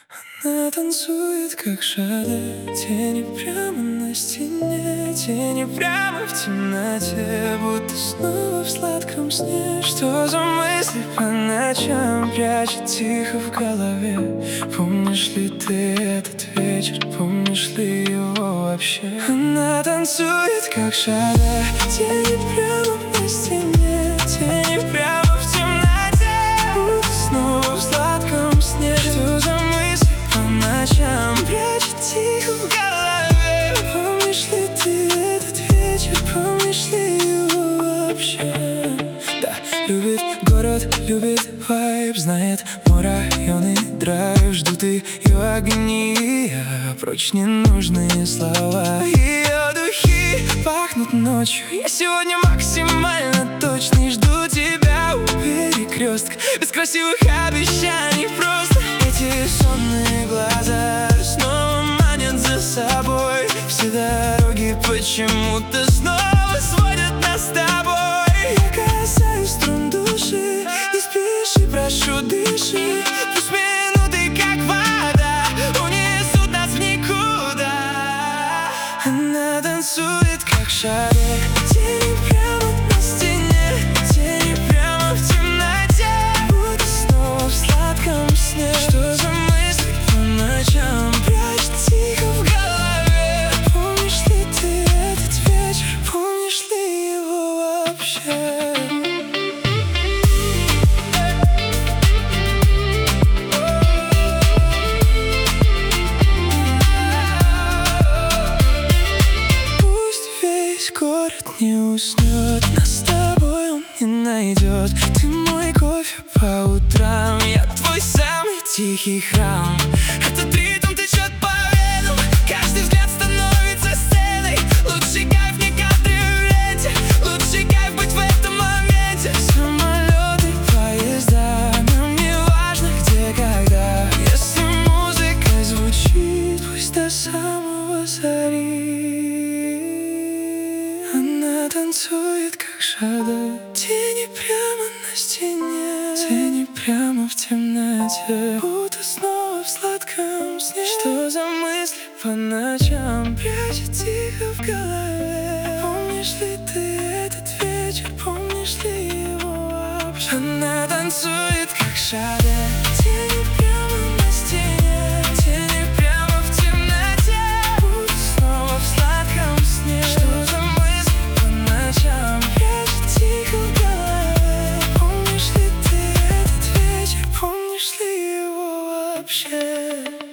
Она танцует, как шаде, тени прямо на стене, тени прямо в темноте, будто снова в сладком сне. Что за мысли по ночам прячет тихо в голове? Помнишь ли ты этот вечер, помнишь ли его вообще? Она танцует, как шаде, тени прямо на стене, тени прямо в темноте, будто снова в сладком сне. Что за мысли по ночам прячет тихо в голове? Помнишь ли ты этот вечер, помнишь ли его вообще? Да, любит город, любит вайб, знает мой район и драйв. Ждут ее огни, а прочь ненужные слова. Ее духи пахнут ночью, я сегодня максимально точный. Жду тебя у перекрестка, без красивых обещаний, просто эти сонные глаза снова манят за собой. Все дороги почему-то снова сводят нас с тобой. Я касаюсь струн души, не спеши, прошу, дыши. Пусть минуты, как вода, унесут нас в никуда. Она танцует, как шаре, тени прямо на стене, тени прямо в темноте, будто снова в сладком сне. Что за мысли по ночам прячет тихо в голове? Помнишь ли ты этот вечер, помнишь ли его вообще? Город не уснет, нас с тобой он не найдет. Ты мой кофе по утрам, я твой самый тихий храм. Этот ритм течет по венам, каждый взгляд становится сценой. Лучший кайф не кадры в ленте, лучший кайф быть в этом моменте. Самолеты, поезда, нам не важно где, когда. Если музыка звучит, пусть до самого зари. Она танцует, как шаде, тени прямо на стене, тени прямо в темноте, будто снова в сладком сне. Что за мысли по ночам прячет тихо в голове? Помнишь ли ты этот вечер, помнишь ли его вообще? Она танцует, как шаде, тени прямо на стене, тени прямо в темноте, будто снова в сладком сне. Что за прячет тихо в голове? Помнишь ли ты этот вечер, помнишь ли его вообще?